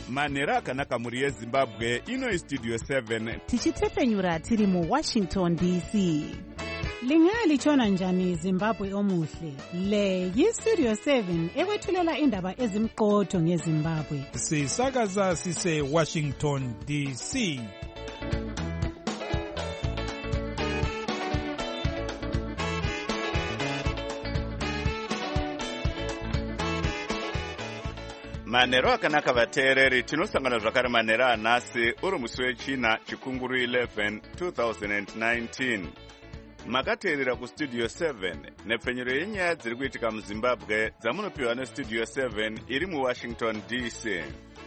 manhero akanaka mhuri yezimbabwe. Ino istudio 7 tichitefenyura tiri muWashington DC. Lingalitshona njani Zimbabwe omuhle? Le yistudio 7 ekwethulela indaba ezimqotho ngeZimbabwe. Sisakaza sise Washington DC. manhero akanaka vateereri, tinosangana zvakare manhero anhasi uri musi wechina chikunguru 11 2019. makateerera kustudio 7 nepfenyuro yenyaya dziri kuitika muzimbabwe dzamunopiwa nestudio 7 iri muWashington DC.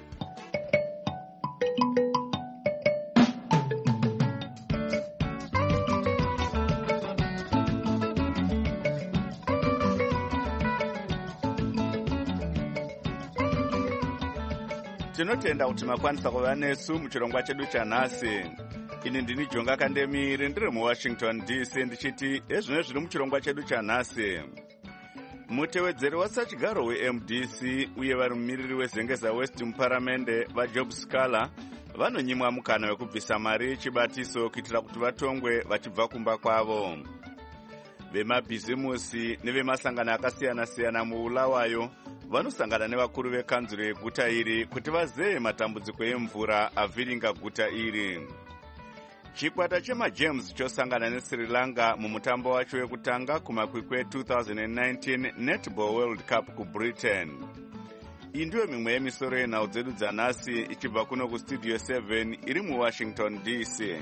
tinotenda kuti makwanisa kuva nesu muchirongwa chedu chanhasi. ini ndini Jonga Kandemiri ndiri muWashington DC ndichiti ezvino zviri muchirongwa chedu chanhasi. mutevedzeri wasachigaro weMDC uye vari mumiriri wezengeza West muparamende vaJob Scala vanonyimwa mukana wekubvisa mari yechibatiso kuitira kuti vatongwe vachibva kumba kwavo. vemabhizimusi nevemasangano akasiyana-siyana muulawayo vanosangana nevakuru vekanzuro yeguta iri kuti vazeye matambudziko emvura avhiringa guta iri. chikwata chemaGems chosangana neSri Lanka mumutambo wacho wekutanga kumakwikwi 2019 Netball World Cup kuBritain. iyi ndiyo mimwe yemisoro yenhau dzedu dzanhasi ichibva kuno kustudio 7 iri muWashington DC.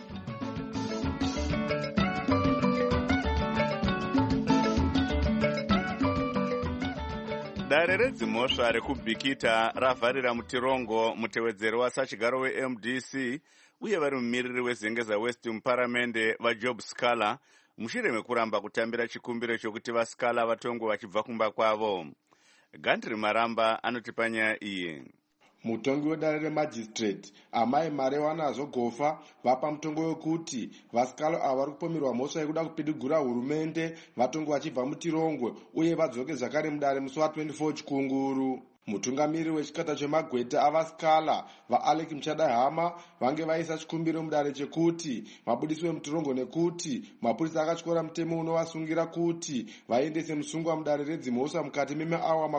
dare redzimhosva rekubhikita ravharira mutirongo mutevedzeri wasachigaro weMDC uye vari mumiriri wezengeza West muparamende vaJob Scala mushure mekuramba kutambira chikumbiro chokuti vaScala vatongwe vachibva kumba kwavo. Gandri Maramba anotipa nyaya iyi. mutongi wedare remajistrate amai mari wanazo gofa vapa mutongo wekuti vaScala ava vari kupomerwa mhosva yekuda kupidigura hurumende vatongo vachibva mutirongwe uye vadzoke zvakare mudare musi wa24 chikunguru. mutungamiri wechikwata chemagweta avaScala vaAlec Muchadahama vange vaisa chikumbiro mudare chekuti vabudiswe mutorongo nekuti mapurisa akatyora mutemo unovasungira kuti vaendese musungwa mudare redzimhosva mukati memaawa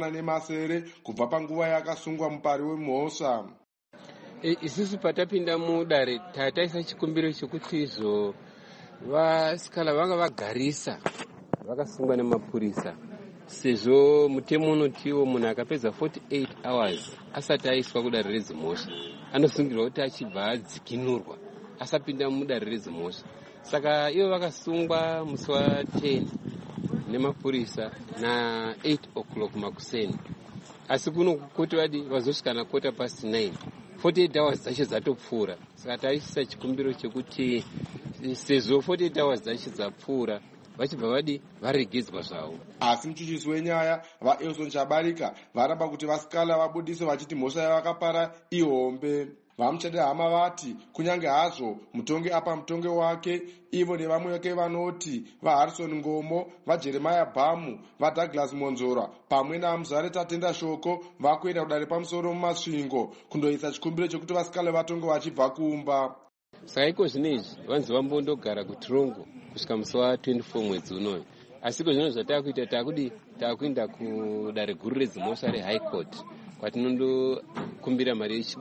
40 kubva panguva yakasungwa mupari wemhosva. isusu patapinda mudare tataisa chikumbiro chekuti izvo vaScala vanga vagarisa vakasungwa nemapurisa sezvo mutemo unotiwo munhu akapedza 48 hours asati aiswa kudare redzimhosva anosungirwa kuti achibva adzikinurwa asapinda mudare redzimhosva. saka ivo vakasungwa musi wa10 nemapurisa na8 o'clock makuseni, asi kuno kuti vadi vazosvika na 9:15 48 hours dzacho dzatopfuura. saka taisisa chikumbiro chekuti sezvo 48 hours dzacho dzapfuura vachibva vadi varegedzwa zvavo. asi muchuchisi wenyaya vaElson Chabarika varamba kuti vaScala vabudiswe vachiti mhosva yavakapara ihombe. vaMuchadahama vati kunyange hazvo mutongi apa mutongi wake ivo nevamwe vake vanoti vaHarrison Ngomo, vaJeremiah Bhamu, vaDouglas Monzora pamwe naMuzare Tatenda Shoko vakuenda kudare pamusoro mumasvingo kundoisa chikumbiro chekuti vaScala vatonge vachibva kumba. saka iko zvinezvi vanzi vambondogara kutirongo kusvika musi wa24 mwedzi unoyu. asi iko zvino zvatakuita takuenda kudare guru redzimhosva reHigh Court kwatinondokumbira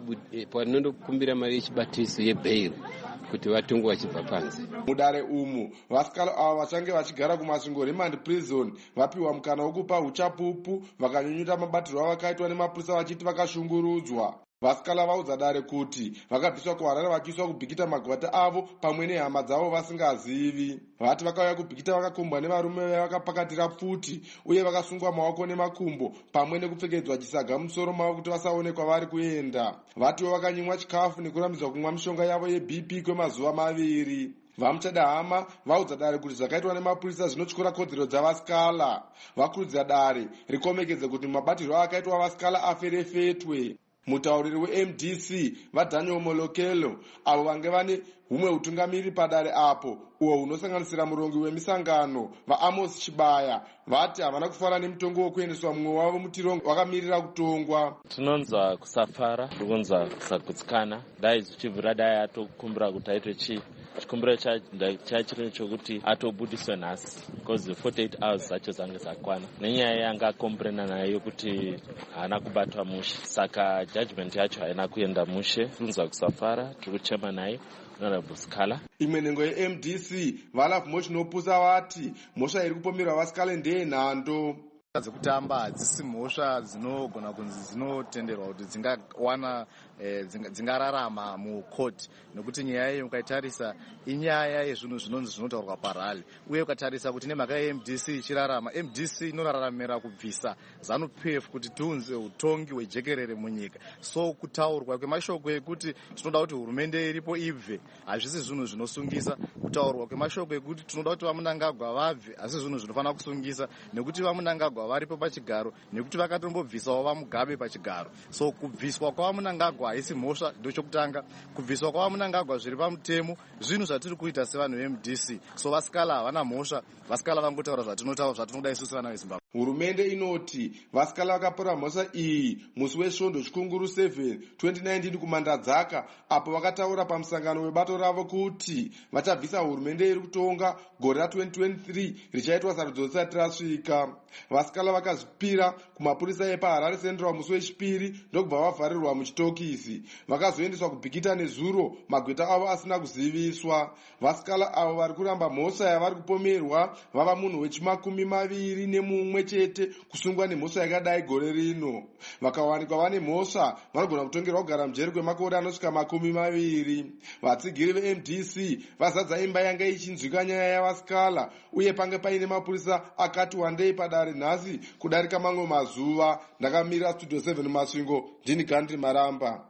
mari yechibatiso yebail kuti vatongwe vachibva panze. mudare umu vaScala ava vachange vachigara kumasvingo Remand Prison vapiwa mukana wekupa uchapupu vakanyunyuta mabatiro avakaitwa nemapurisa vachiti vakashungurudzwa. vaScala vaudza dare kuti vakabviswa kuHarare vachiiswa kubhikita magwata avo pamwe nehama dzavo vasingazivi. vati vakauya kubhikita vakakombwa nevarume vavakapakatira pfuti uye vakasungwa maoko nemakumbo pamwe nekupfekedzwa chisaga musoro mavo kuti vasaonekwa vari kuenda. vatiwo vakanyimwa chikafu nekurambidzwa kumwa mishonga yavo yeBP kwemazuva 2. vaMuchadahama vaudza dare kuti zvakaitwa nemapurisa zvinotyora kodzero dzavaScala. vakurudzira dare rikomekedze kuti mabatiro akaitwa vaScala aferefetwe. Mutauriri weMDC vaDaniel Molokelo avo vange vane humwe utungamiri padare apo uwo hunosanganisira murongi wemisangano vaAmos Chibaya vati havana kufara nemutongo wekuendeswa mumwe wavo mutirongo wakamirira kutongwa. Tinonzwa kusafara, tikunzwa kusagutsikana, dai zvichibvira dai atokumbira kuti aitwe chii. Chikumbiro chachiri chokuti atobudiswe nhasi because 48 hours zacho dzange dzakwana nenyaya yanga akomburena nayo kuti haana kubatwa mushe, saka judgment yacho haina kuenda mushe. Tikunzwa kusafara, tiri kuchema naye honorable Sikala. Imwe nhengo yeMDC Valav Mochinopusa vati mhosva iri kupomerwa vaSikala ndeyenhando. Dzekutamba hadzisi mhosva dzinogona kunzi dzinotenderwa kuti dzingawana dzingararama mukoti, nekuti nyaya iyi ukaitarisa inyaya yezvinhu zvinonzi zvinotaurwa parali, uye ukatarisa kuti nemhaka yeMDC ichirarama, MDC inoraramira kubvisa ZANU-PF kuti tiunze utongi hwejekerere munyika. So kutaurwa kwemashoko ekuti tinoda kuti hurumende iripo ibve hazvisi zvinhu zvinosungisa. Kutaurwa kwemashoko ekuti tinoda kuti vaMunangagwa vabve hazvisi zvinhu zvinofanira kusungisa, nekuti vaMunangagwa varipo pachigaro, nekuti vakatombobvisawo vaMugabe pachigaro. So kubviswa kwavaMunangagwa haisi mhosva, ndochokutanga. Kubviswa kwavaMunangagwa zviri pamutemo, zvinhu zvatiri kuita sevanhu veMDC. So vaSikala havana mhosva, vaSikala vangotaura zvatinotaura zvatinoda isusu vana veZimbabwe. Hurumende inoti vaSikala vakapora mhosva iyi musi weSvondo chikunguru 7 2019 kuMandadzaka, apo vakataura pamusangano webato ravo kuti vachabvisa hurumende iri kutonga gore ra2023 richaitwa sarudzo risati rasvika. vaSikala vakazvipira kumapurisa epaHarare Central musi wechipiri ndokubva vavharirwa muchitokisi. Vakazoendeswa kubhikita nezuro, magweta avo asina kuziviswa. vaSikala avo vari kuramba mhosva yavari kupomerwa vava munhu wechi21 chete kusungwa nemhosva yakadai gore rino. Vakawanikwa vane mhosva vanogona kutongerwa kugara mujeri kwemakore anosvika 20. Vatsigiri veMDC vazadza imba yanga ichinzwika nyaya yavaSikala, uye pange paine mapurisa akati wandei padare nhasi kudarika mamwe mazuva. Ndakamira Studio 7 Masvingo, ndini Gandhi Maramba.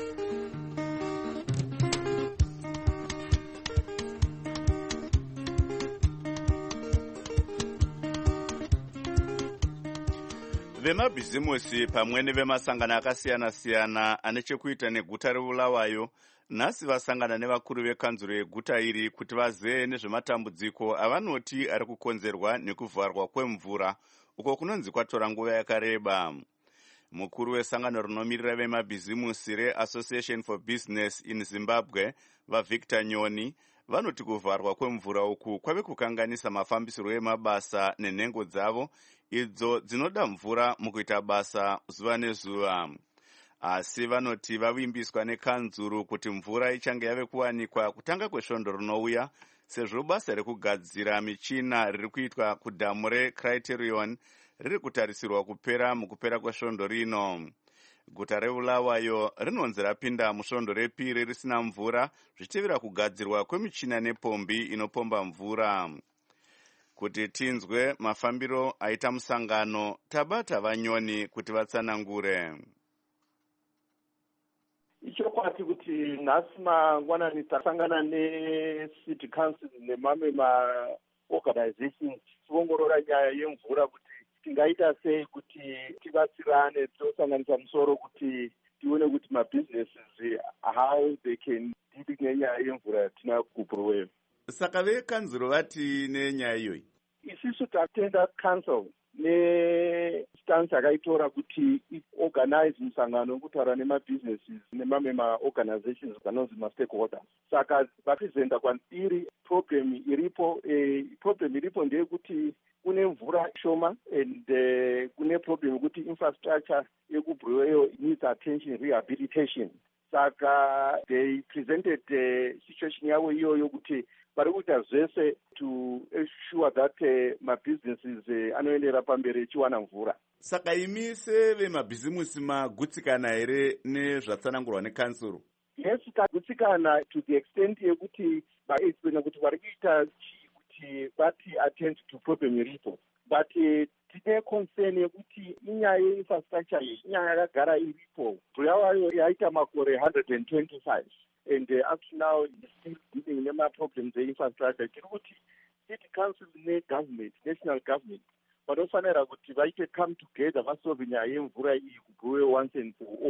Vemabhizimusi pamwe nevemasangano akasiyana-siyana ane chekuita neguta reBulawayo nhasi vasangana nevakuru vekanzuro yeguta iri kuti vazeye nezvematambudziko avanoti ari kukonzerwa nekuvharwa kwemvura uko kunonzi kwatora nguva yakareba. Mukuru wesangano rinomirira vemabhizimusi reAssociation for Business in Zimbabwe vaVictor Nyoni vanoti kuvharwa kwemvura uku kwave kukanganisa mafambisiro emabasa nenhengo dzavo idzo dzinoda mvura mukuita basa zuva nezuva. Asi vanoti vavimbiswa nekanzuru kuti mvura ichange yave kuwanikwa kutanga kwesvondo rinouya, sezvo basa rekugadzira michina riri kuitwa kudhamu reCriterion riri kutarisirwa kupera mukupera kwesvondo rino. Guta reBulawayo rinonzi rapinda musvondo repiri risina mvura zvichitevera kugadzirwa kwemichina nepombi inopomba mvura. Kuti tinzwe mafambiro aita musangano, tabata vaNyoni kuti vatsanangure. Ichokwati kuti nhasi mangwanani tasangana neCity Council nemamwe maorganizations tiongorora nyaya yemvura kuti tingaita sei kuti tibatsirane, tosanganisa musoro kuti tione kuti mabusinesses how they can deal nenyaya yemvura yatina kuBulawayo. Saka vekanzuro vati nenyaya iyoyi. Isisu tatenda council nestance yakaitora kuti organize musangano wekutaura nemabusinesses nemamwe maorganizations anonzi mastakeholders. Saka vapresenta kwandiri problem iripo ndeyekuti kune mvura shoma and kune problem yekuti infrastructure yekuBulawayo needs attention, rehabilitation. Saka they presented situation yavo iyoyo kuti vari kuita zvese to ensure that mabusinesses anoendera pamberi echiwana mvura. Saka imi sevemabhizimusi magutsikana here nezvatsanangurwa nekansuro? Yes, tagutsikana to the extent yekuti vaexplaina kuti vari kuita kuti vati attend to problem iripo, but tine concern yekuti inyaya yeinfrastructure iyi inyaya yakagara iripo. Bulawayo yaita makore 125 and up to now still dealing nema-problems e-infrastructure. Tiri kuti city council ne-government, national government, vanofanira kuti vaite come together vasolve nyaya yemvura iyi kuBulawayo once and for all.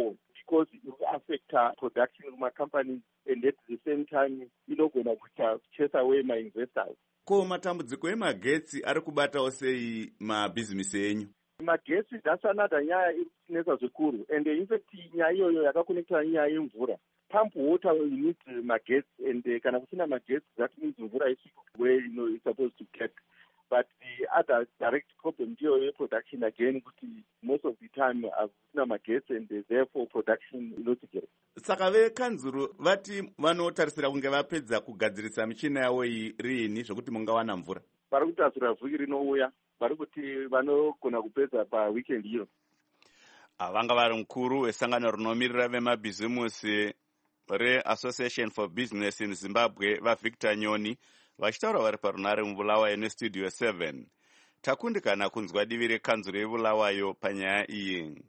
because it will affect production mumacompanies, and at the same time inogona kuita chase away my-investors. Ko matambudziko emagetsi ari kubatawo sei mabhizimisi enyu? Magetsi, that's another nyaya iri kutinetsa zvikuru, and in fact nyaya iyoyo yakakonekta nyaya yemvura. Pump water, you need magetsi, and kana kusina magetsi, that means mvura isviki where it's supposed to get. But the other direct problem is production again, most of the time hakuna magetsi, and therefore production inotigera. Saka vekanzuru vati vanotarisira kunge vapedza kugadzirisa michina yavo iyi rini zvokuti mungawana mvura? Vari kutarisira vhiki rinouya, vari kuti vanogona kupedza paweekend iyo. Vanga vari mukuru wesangano rinomirira vemabhizimusi reAssociation for Business in Zimbabwe vaVictor Nyoni vachitaura vari parunare muBulawayo nestudio 7. Takundikana kunzwa divi rekanzuro yeBulawayo panyaya iyi.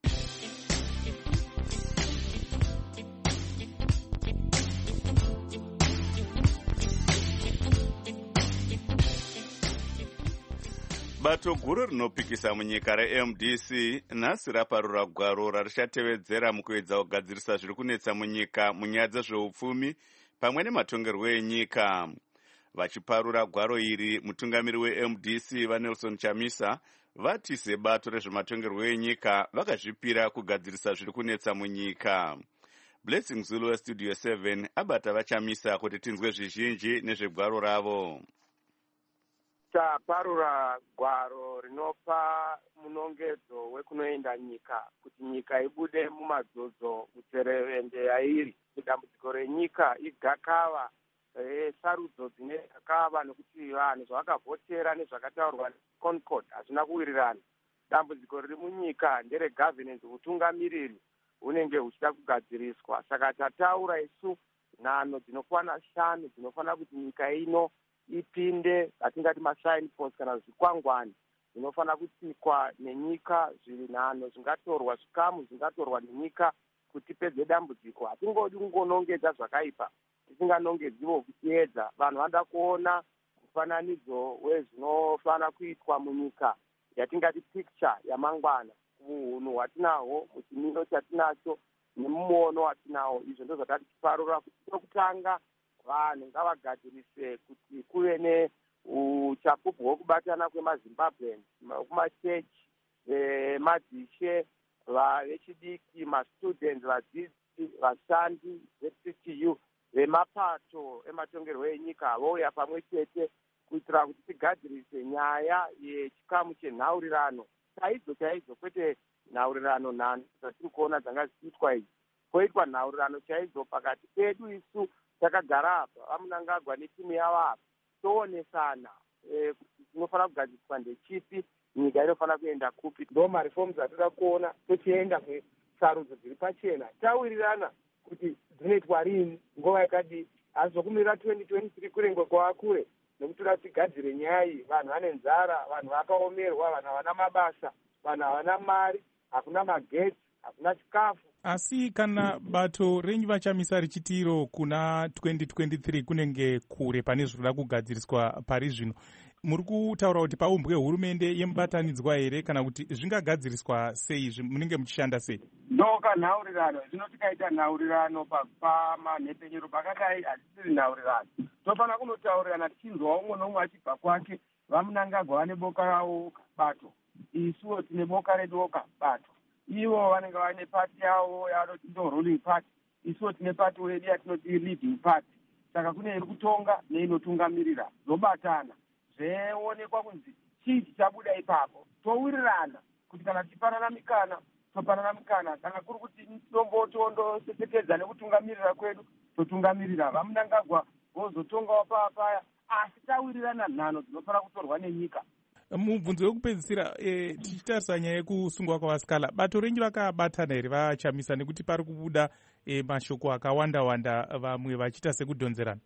Bato guru rinopikisa munyika reMDC nhasi raparura gwaro rarichatevedzera mukuedza kugadzirisa zviri kunetsa munyika munyaya dzezveupfumi pamwe nematongerwo enyika. Vachiparura gwaro iri, mutungamiri weMDC vaNelson Chamisa vati sebato rezvematongerwo enyika vakazvipira kugadzirisa zviri kunetsa munyika. Blessing Zulu westudio 7 abata vaChamisa kuti tinzwe zvizhinji nezvegwaro ravo. Taparura gwaro rinopa munongedzo wekunoenda nyika kuti nyika ibude mumadzodzo kuterevende yairi. Dambudziko renyika igakava, sarudzo dzine gakava nekuti vanhu zvavakavhotera nezvakataurwa neConcord hazvina kuwirirana. Dambudziko riri munyika ndere governance, utungamiriri unenge huchida kugadziriswa. Saka tataura isu nhano dzinokwana 5 dzinofana kuti nyika ino ipinde, atingati masign post kana zvikwangwani zvinofana kutsikwa nenyika, zviri nhano zvingatorwa, zvikamu zvingatorwa nenyika kuti pedze dambudziko. Hatingodi kungonongedza zvakaipa, tisinganongedziwo kuchiedza. Vanhu vanoda kuona mufananidzo wezvinofana kuitwa munyika, yatingati picture yamangwana, uhunhu hwatinahwo, muchimiro chatinacho nemumuono watinawo. Izvo ndizvo zvatati tiparura kuti tokutanga vanhu ngavagadzirise kuti kuve neuchapupu hwokubatana kwemaZimbabweans, kumachechi, madzishe, vechidiki, mastudents, vadzidzi, vashandi veCTU, vemapato ematongerwo enyika vouya pamwe chete kuitira kuti tigadzirise nyaya yechikamu chenhaurirano chaidzo, kwete nhaurirano nhano dzatiri kuona dzanga zichiitwa idzi, kwoitwa nhaurirano chaidzo pakati pedu isu takagara apa, vaMunangagwa netimu yavo apa, toonesana kuti tinofana kugadziriswa ndechipi, nyika inofana kuenda kupi. Ndo mareforms atoda kuona, tochienda kwesarudzo dziri pachena, tawirirana kuti dzinoitwa rini, nguva yakadii. Hazokumirira 2023 kurengwe kwavakure, nekuti toda tigadzire nyaya iyi. Vanhu vane nzara, vanhu vakaomerwa, vanhu havana mabasa, vanhu havana mari, hakuna magetsi, hakuna chikafu. Asi kana bato renyu vaChamisa richitiro kuna 2023 kunenge kure pane zvinoda kugadziriswa pari zvino, muri kutaura kuti paumbwe hurumende yemubatanidzwa here kana kuti zvingagadziriswa sei, munenge muchishanda sei? Ndoka nhaurirano, zvino tikaita nhaurirano pamanhepenyero pakadai hazvisiri nhaurirano. Tofana kunotaurirana tichinzwa umwe nomwe achibva kwake. VaMunangagwa vane boka ravo bato, isuwo tine boka redoka bato. Ivo vanenge vane pati yavo yavanoti ndo ruling party, isuwo tine pati wedu yatinoti leading party. Saka kune iri kutonga neinotungamirira, zobatana zveonekwa kunzi chii chichabuda ipapo, towirirana kuti kana tichipanana mikana topanana mikana, kana kuri kuti tombotondosesekedza nekutungamirira kwedu totungamirira. VaMunangagwa vozotongawo papaya, asi tawirirana nhano dzinofana kutorwa nenyika. Mubvunzo wekupedzisira, tichitarisa nyaya yekusungwa kwavasikala, bato renyu vakabatana here vaChamisa, nekuti pari kubuda mashoko akawanda-wanda, vamwe vachiita sekudhonzerana?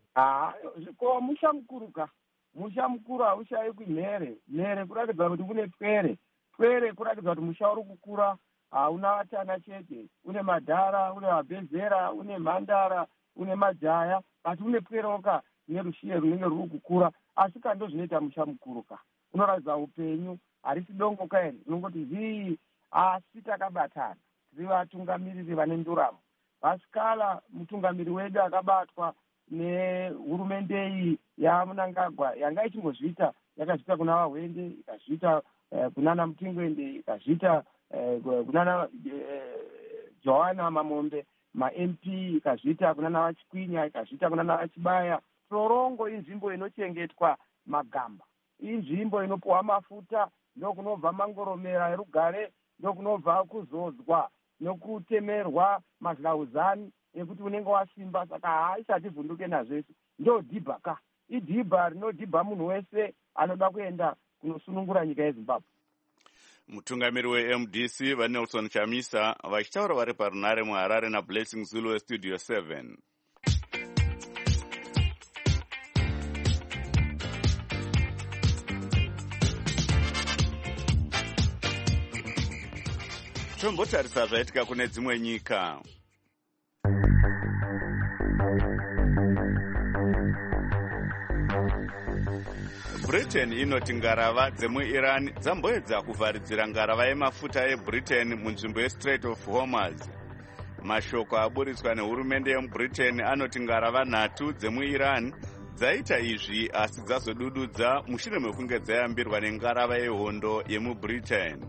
Ko musha mukuruka, musha mukuru haushayi kumhere, mhere kuratidza kuti kune pwere kuratidza kuti musha uri kukura, hauna vatana chete, une madhara, une vabhezera, une mhandara, une majaya, asi une pweroka nerushiye runenge ruri kukura. Asi kando zvinoita musha mukuruka, unoratidza upenyu, harisi dongoka here, unongoti zii, asi takabatana, vakadzi vatungamiriri vane nduramo. Vasikala mutungamiri wedu akabatwa nehurumende iyi yaMnangagwa yanga ichingozviita, yakazviita kuna Wahwende, ikazviita kunana Mutingwende, ikazviita kunana Joana Mamombe ma-MP, ikazviita kunana Vachikwinya, ikazviita kunana Vachibaya. Torongo inzvimbo inochengetwa magamba, inzvimbo inopuhwa mafuta, ndokunobva mangoromera erugare, ndokunobva kuzodzwa nokutemerwa mazlauzani ekuti unenge wasimba. Saka haisati vhunduke nazvese, ndodhibha ka idhibha rinodhibha munhu wese anoda kuenda kunosunungura nyika yeZimbabwe. Mutungamiri weMDC vaNelson Chamisa vachitaura vari parunare muHarare naBlessing Zulu weStudio 7. Tombotarisa zvaitika kune dzimwe nyika. Britain inoti ngarava dzemuIran dzamboedza kuvharidzira ngarava yemafuta yeBritain munzvimbo yeStrait of Hormuz. Mashoko aburitswa nehurumende yemuBritain anoti ngarava 3 dzemuIran dzaita izvi asi dzazodududza mushure mekunge dzayambirwa nengarava yehondo yemuBritain.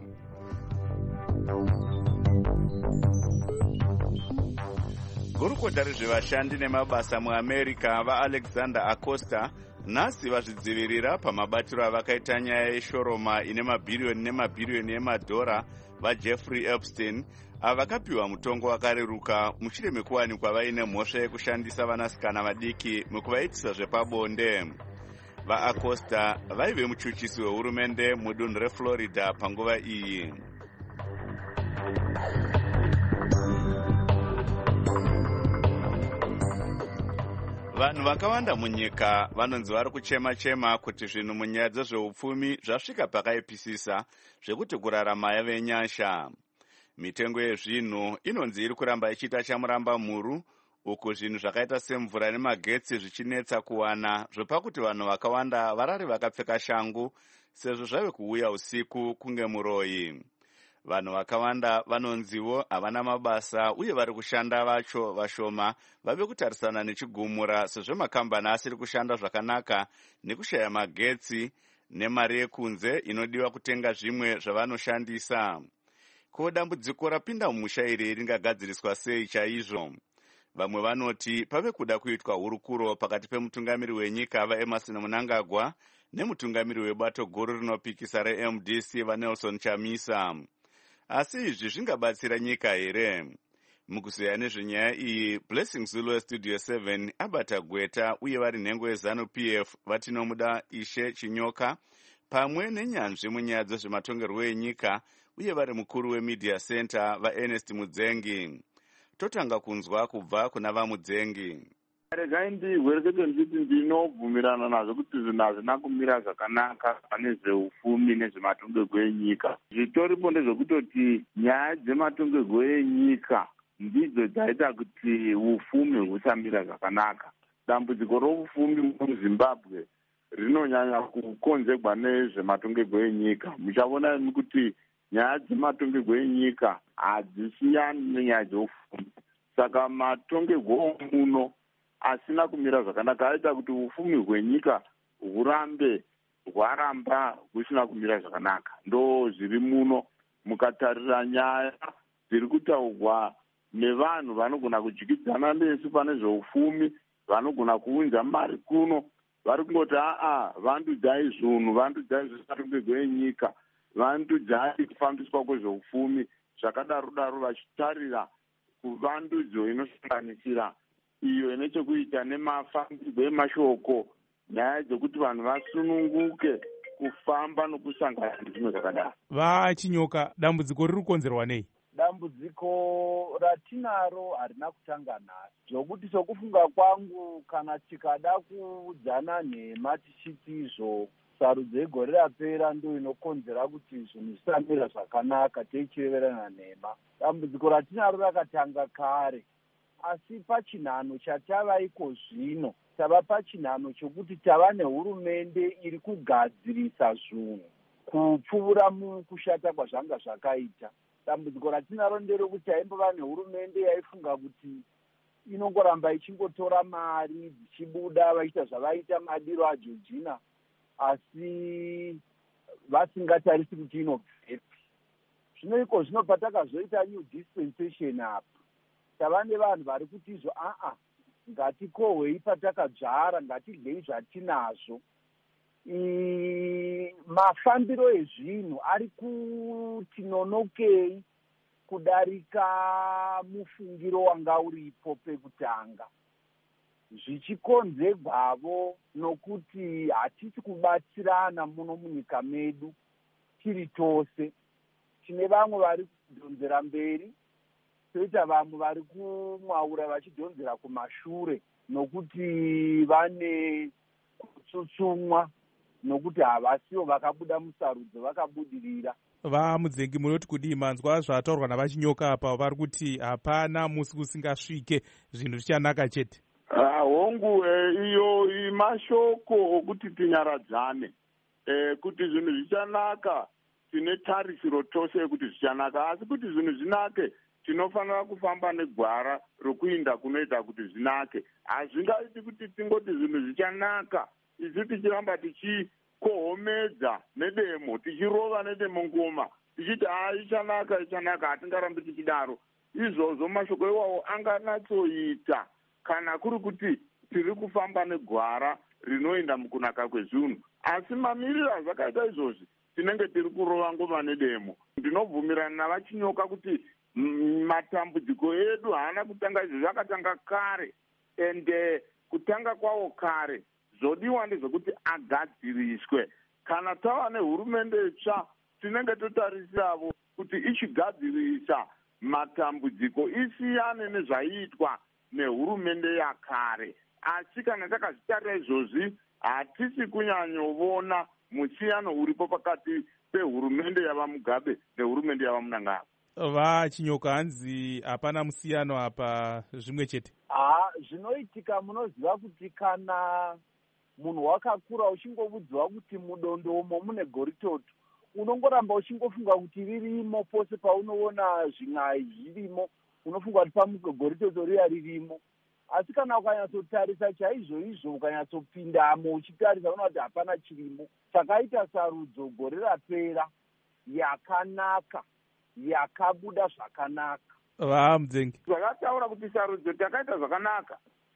Gurukota rezvevashandi nemabasa muAmerica vaAlexander Acosta nhasi vazvidzivirira pamabatiro avakaita nyaya yeshoroma ine mabhiriyoni nemabhiriyoni emadhora vaJeffrey Epstein avakapiwa mutongo wakareruka mushure mekuwanikwa vaine mhosva yekushandisa vanasikana vadiki mukuvaitisa zvepabonde. VaAcosta vaive muchuchisi wehurumende mudunhu reFlorida panguva iyi. Vanhu vakawanda munyika vanonzi vari kuchema-chema kuti zvinhu munyaya dzezveupfumi zvasvika pakaipisisa zvekuti kurarama yave nyasha. Mitengo yezvinhu inonzi iri kuramba ichiita chamuramba mhuru, uku zvinhu zvakaita semvura nemagetsi zvichinetsa kuwana, zvopakuti vanhu vakawanda varari vakapfeka shangu sezvo zvave kuuya usiku kunge muroyi. Vanhu vakawanda vanonzivo havana mabasa uye vari kushanda vacho vashoma vave kutarisana nechigumura sezvo makambani asiri kushanda zvakanaka nekushaya magetsi nemari yekunze inodiwa kutenga zvimwe zvavanoshandisa. Ko dambudziko rapinda mumusha iri ringagadziriswa sei chaizvo? Vamwe vanoti pave kuda kuitwa hurukuro pakati pemutungamiri wenyika vaEmmerson Mnangagwa nemutungamiri webato guru rinopikisa reMDC vaNelson Chamisa. Asi izvi zvingabatsira nyika here? Mukuzeya nezvenyaya iyi, Blessing Zulu weStudio 7 abata gweta uye vari nhengo yeZanu-PF vatinomuda Ishe Chinyoka pamwe nenyanzvi munyaya dzezvematongerwo enyika uye vari mukuru weMedia Center vaErnest Mudzengi. Totanga kunzwa kubva kuna vaMudzengi. Regai ndigwerekete nditi ndinobvumirana nazvo kuti zvinhu hazvina kumira zvakanaka pane zveupfumi nezvematongerwo enyika. Zvitoripo ndezvekutoti nyaya dzematongerwo enyika ndidzo dzaita kuti upfumi husamira zvakanaka. Dambudziko roupfumi muZimbabwe rinonyanya kukonzerwa nezvematongerwo enyika. Muchaona kuti nyaya dzematongerwo enyika hadzisiyani nenyaya dzeupfumi. Saka matongerwo muno asina kumira zvakanaka aita kuti upfumi hwenyika hurambe hwaramba husina kumira zvakanaka. Ndo zviri muno mukatarira nyaya dziri kutaurwa nevanhu vanogona kudyidzana nesu pane zveupfumi, vanogona kuunza mari kuno, vari kungoti vandudzai zvinhu, vandudzai zvematongerwo enyika, vandudzai kufambiswa kwezveupfumi, zvakadaro daro vachitarira kuvandudzo inosanganisira iyo inechekuita nemafambirwo emashoko, nyaya dzekuti vanhu vasununguke kufamba nokusangana nezvimwe zvakadaro. VaChinyoka, dambudziko riri kukonzerwa nei? Dambudziko ratinaro harina kutanga nhasi, zvokuti sokufunga kwangu kana tikada kuudzana nhema tichiti izvo sarudzo yegore rapera ndo inokonzera kuti zvinhu zvisamira zvakanaka teichireverana nhema. Dambudziko ratinaro rakatanga kare, asi pachinhano chatavaiko zvino tava pachinhano chokuti tava nehurumende iri kugadzirisa zvinhu kupfuura mukushata kwazvanga zvakaita. dambudziko ratinaro nderekuti haimbova nehurumende yaifunga kuti inongoramba ichingotora mari dzichibuda vachiita zvavaita madiro ageorgina asi vasingatarisi kuti inobvepi. Zvino iko zvino patakazoita new dispensation apa tava nevanhu vari kuti izvo ngatikohwei patakadzvara, ngatidyei zvatinazvo. Mafambiro ezvinhu ari kuti nonokei kudarika mufungiro wanga uripo pekutanga, zvichikonzerwavo nokuti hatisi kubatsirana muno munyika medu tiri tose. Tine vamwe vari kudhonzera mberi, toita vamwe vari kumwaura vachidhonzera kumashure nokuti vane kutsutsumwa nokuti havasiwo vakabuda musarudzo vakabudirira. Mudzengi, munoti kudii? Manzwa zvataurwa navachinyoka apa, vari kuti hapana musi usingasvike zvinhu zvichanaka chete. Hongu, iyo mashoko okuti tinyaradzane kuti zvinhu zvichanaka. Tine tarisiro tose yekuti zvichanaka, asi kuti zvinhu zvinake tinofanira kufamba negwara rokuinda kunoita kuti zvinake. Hazvingaiti kuti tingoti zvinhu zvichanaka isu tichiramba tichikohomedza nedemo, tichirova nedemo ngoma, tichiti ichanaka, hatingarambi tichidaro. Izvozvo mashoko iwawo anganatsoita kana kuri kuti tiri kufamba negwara rinoenda mukunaka kwezvinhu. Asi mamiriro azvakaita izvozvi tinenge tiri kurova ngoma nedemo. Ndinobvumirana navachinyoka kuti matambudziko edu haana kutanga izvo, zvakatanga kare, ende kutanga kwawo kare zvodiwa ndezvekuti agadziriswe. Kana tava nehurumende tsva tinenge totarisiravo kuti ichigadzirisa matambudziko isiyane nezvaiitwa nehurumende yakare. Asi kana takazvitarira izvozvi hatisi kunyanyovona musiyano uripo pakati pehurumende yava Mugabe nehurumende yava Mnangagwa. Vachinyoka, hanzi hapana musiyano apa, zvimwe chete. Zvinoitika, munoziva kuti kana munhu wakakura uchingobudziwa kuti mudondomo mune goritoto, unongoramba uchingofunga kuti ririmo. Pose paunoona zvin'ai zvirimo unofunga kuti pamugoritoto riya ririmo. Asi kana ukanyatsotarisa chaizvo ukanyatsopindamo uchitarisa unoona kuti hapana chirimo. Takaita sarudzo gore rapera yakanaka, yakabuda zvakanaka. Mudzengi, zvakataura kuti sarudzo takaita zvakanaka.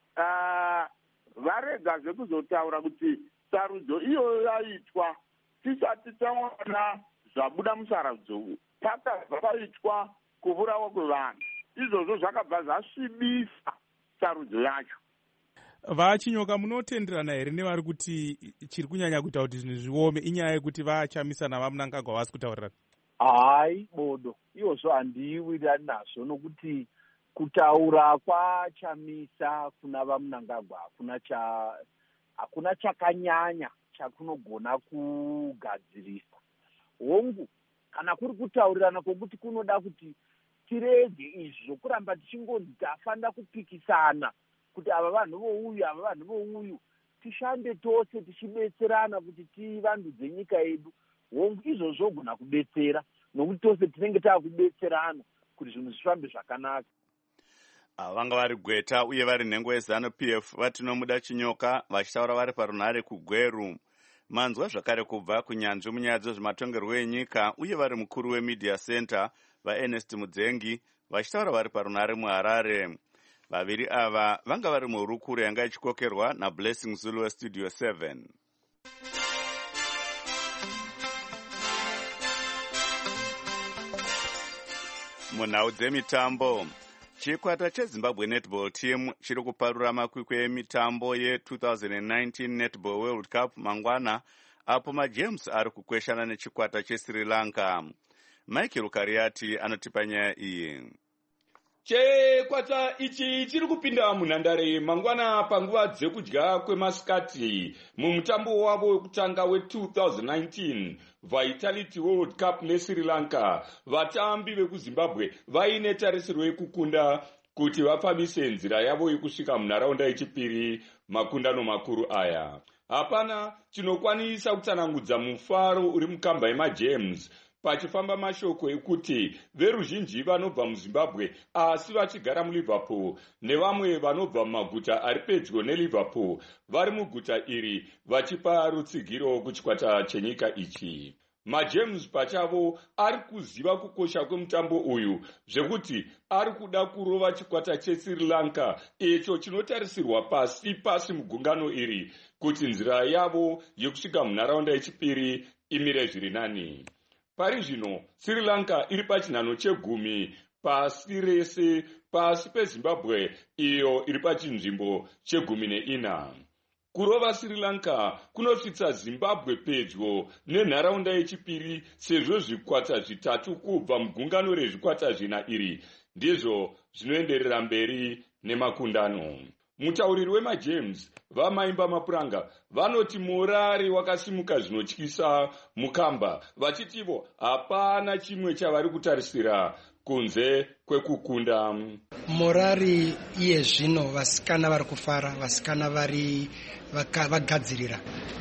Varega zvekuzotaura kuti sarudzo iyoyo yaitwa tisati taona zvabuda musarudzo, pakabva paitwa kuvurawa kwevanhu. Izvozvo zvakabva zvasvibisa sarudzo yacho. Vachinyoka, munotenderana here nevari kuti chiri kunyanya kuita kuti zvinhu zviome inyaya yekuti vachamisa vaMnangagwa vasi kutaurirana? Hai bodo, iyozvo handiwirirani nazvo, nokuti kutaura kwachamisa kuna vaMnangagwa hakuna chakanyanya chakunogona kugadzirisa. Hongu, kana kuri kutaurirana kwokuti kunoda kuti tirege izvi zvokuramba tichingonzi tafanira kupikisana kuti ava vanhu vouyu, ava vanhu vouyu, tishande tose tichibetserana kuti tivandudze nyika yedu. Hongu, izvozvo zvogona kubetsera, nokuti tose tinenge taakubetserana kuti zvinhu zvifambe zvakanaka. Vanga vari Gweta uye vari nhengo yeZanu PF vatinomuda Chinyoka vachitaura vari parunhare kuGweru. Manzwa zvakare kubva kunyanzvi munyaya dzezvematongerwo enyika uye vari mukuru weMedia Center vaErnest Mudzengi vachitaura vari parunhare muHarare. Vaviri ava vanga vari muhurukuro yanga ichikokerwa naBlessing Zulu weStudio 7. Munhau dzemitambo, chikwata cheZimbabwe Netball Team chiri kuparura makwikwi emitambo ye2019 Netball World Cup mangwana, apo maGems ari kukweshana nechikwata cheSri Lanka. Michael Kariati anotipa nyaya iyi. Chikwata ichi chiri kupinda munhandare mangwana panguva dzekudya kwemasikati mumutambo wavo wekutanga we2019 Vitality World Cup neSri Lanka. Vatambi vekuZimbabwe vaine tarisirwo yekukunda kuti vafambise nzira yavo yekusvika munharaunda yechipiri makundano makuru aya. Hapana chinokwanisa kutsanangudza mufaro uri mukamba yemaGems pachifamba mashoko ekuti veruzhinji vanobva muzimbabwe asi vachigara muliverpool nevamwe vanobva mumaguta ari pedyo neliverpool vari muguta iri vachipa rutsigiro kuchikwata chenyika ichi. majames pachavo ari kuziva kukosha kwemutambo uyu zvekuti ari kuda kurova chikwata chesri lanka icho chinotarisirwa pasi mugungano iri kuti nzira yavo yekusvika munharaunda yechipiri imire zviri nani. pari zvino sri lanka iri pachinhano chegumi pasi rese pasi pezimbabwe iyo iri pachinzvimbo chegumi neina. kurova sri lanka kunosvitsa zimbabwe pedyo nenharaunda yechipiri sezvo zvikwata zvitatu kubva mugungano rezvikwata zvina iri ndizvo zvinoenderera mberi nemakundano. mutauriri wemajames vamaimba mapuranga vanoti morari wakasimuka zvinotyisa mukamba vachitivo hapana chimwe chavari kutarisira kunze kwekukunda. morari iye zvino vasikana vari kufara, vasikana vari vagadzirira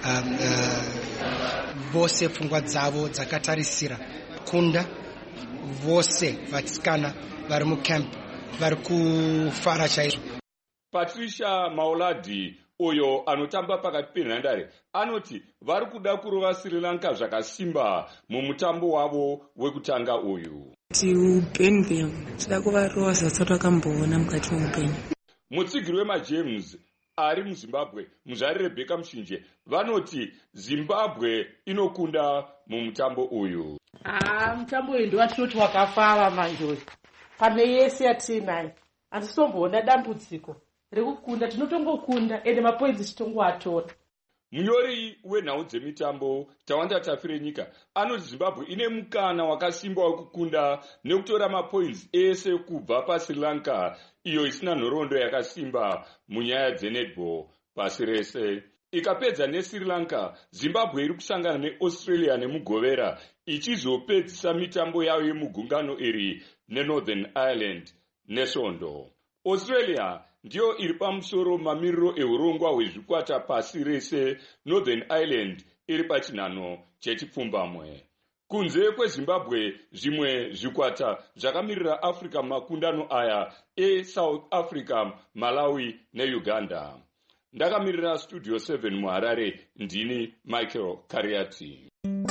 vose pfungwa dzavo dzakatarisira kunda. vose vasikana vari mucamp vari kufara chaizvo. patricia maoladi uyo anotamba pakati penhandare anoti vari kuda kurova sri lanka zvakasimba mumutambo wavo wekutanga uyu. tiupenyu tida kuvarova zvasati vakamboona mukati meupenyu. mutsigiri wemajames ari muzimbabwe muzvari rebheka mushinje vanoti zimbabwe inokunda mumutambo uyu. mutambo uyu ndowatinoti wakafara manjoi pane yese yatiinayo hatitomboona dambudziko rekukunda, tinotongokunda ende mapoinzi titongoatora. munyori wenhau dzemitambo tawanda tafire nyika anoti zimbabwe ine mukana wakasimba wekukunda nekutora mapoinzi ese kubva pasri lanka iyo isina nhoroondo yakasimba munyaya dzenetball pasi rese. ikapedza nesri lanka zimbabwe iri kusangana neaustralia nemugovera ichizopedzisa mitambo yayo yemugungano iri nenorthern ireland nesvondo. australia ndiyo iri pamusoro mamiriro eurongwa hwezvikwata pasi rese, northern ireland iri pachinhano chechipfumbamwe. kunze kwezimbabwe zvimwe zvikwata zvakamirira africa mumakundano aya esouth africa, malawi neuganda. ndakamirira studio 7 muharare ndini michael kariati.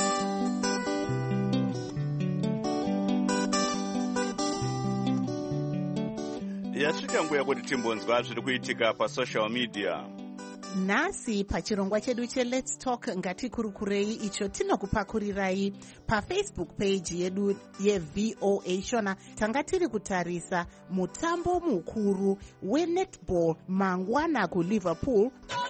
yasvika nguva yekuti timbonzwa zviri kuitika pasocial media. nhasi pachirongwa chedu cheLet's Talk ngatikurukurei icho tinokupakurirai pafacebook page yedu yeVOA shona. tanga tiri kutarisa mutambo mukuru wenetball mangwana kuliverpool.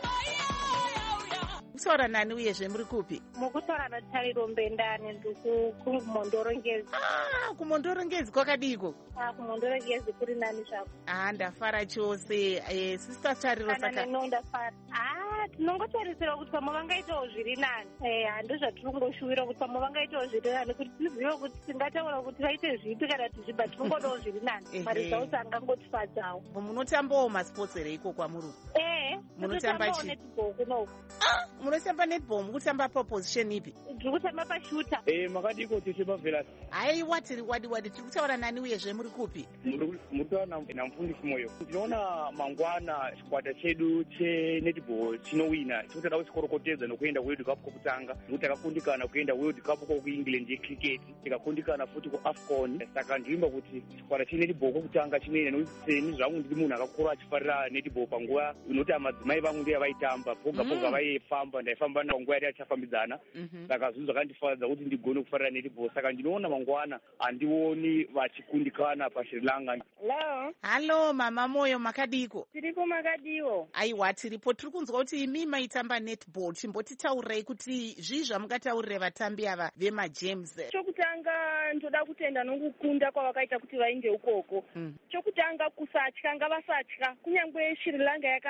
kutaura nani uyezve muri kupi? mukutaura natariro mbendani ndikumondorongezi. kumondorongezi kwakadiko? kumondorongezi kuri nani zvako? ndafara chose. sister tariro saka ndafara. tinongotarisira kuti pamwe vangaitawo zviri nani. ndozvatirongoshuwira kuti pamwe vangaitawo zviri nani kuti tizive kuti tingataura kuti vaite zvipi kana tizviba tinongodawo zviri nani. marizauti angangotifadzawo. munotambawo masports here iko kwamuri? munotamba chi? kunoku munotamba netball. mukutamba proposition ipi? ndiri kutamba pashuta. makadiko tese pavelas. haiwa tiri wadi tiri kutaura nani uyezve muri kupi? muri kutaura namufundisi moyo. tinoona mangwana chikwata chedu chenetball chinowina tinotoda kuchikorokotedza nokuenda world cup kwokutanga nekuti takakundikana kuenda world cup kwokuengland yecricket tikakundikana futi kuafcon. saka ndinoimba kuti chikwata chenetball kwokutanga chinoenda nokuti seni zvangu ndiri munhu akakura achifarira netball panguva inoti madzimai vangu ndiye vaitamba poga poga vaifamba ndaifamba navo nguva yati achafambidzana. saka zvinhu zvakandifadza kuti ndigone kufarira netball. saka ndinoona mangwana handioni vachikundikana pasri lanka. halo mama moyo makadiko? tiripo makadiwo? aiwa tiripo. tiri kunzwa kuti imi maitamba netball. chimbotitaurirai kuti zvii zvamungataurire vatambi ava vemajames? chokutanga ndoda kutenda nokukunda kwavakaita kuti vainde ukoko. chokutanga kusatya ngavasatya. kunyange sri lanka yakasimba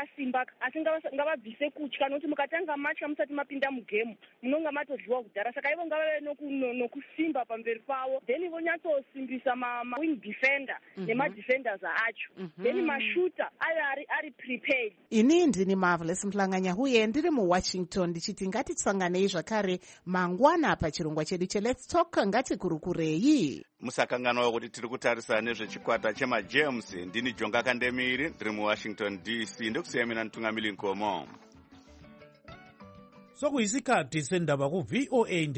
kunaka, asi ngavabvise kutya nokuti mukatanga matya musati mapinda mugemu munonga matodyiwa kudhara. Saka ivo ngavave nokusimba pamberi pavo, then vonyatsosimbisa mawing defender nemadefenders acho, then mashuta ari prepared. Ini ndini Marvelous Mhlanganya uye ndiri muWashington ndichiti ngatitsanganei zvakare mangwana pachirongwa chedu cheLet's Talk. Ngatikurukurei. Musakanganwa kuti tiri kutarisa nezvechikwata chemaGames. Ndini Jonga Kandemiri ndiri muWashington DC ndokusiyamira Ntungamili Nkomo. Sokuyisikhathi sendaba ku VOA.